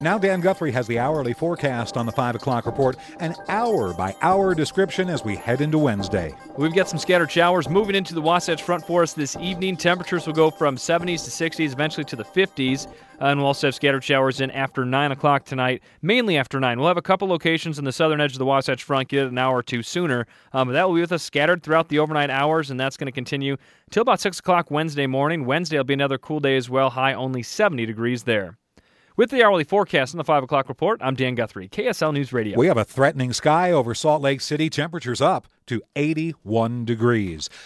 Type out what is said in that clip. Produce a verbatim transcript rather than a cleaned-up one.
Now Dan Guthrie has the hourly forecast on the five o'clock report, an hour-by-hour description as we head into Wednesday. We've got some scattered showers moving into the Wasatch Front for us this evening. Temperatures will go from seventies to sixties, eventually to the fifties. Uh, and we'll also have scattered showers in after nine o'clock tonight, mainly after nine. We'll have a couple locations in the southern edge of the Wasatch Front get an hour or two sooner. Um, but that will be with us scattered throughout the overnight hours, and that's going to continue until about six o'clock Wednesday morning. Wednesday will be another cool day as well, high only seventy degrees there. With the hourly forecast on the five o'clock report, I'm Dan Guthrie, K S L News Radio. We have a threatening sky over Salt Lake City. Temperatures up to eighty-one degrees.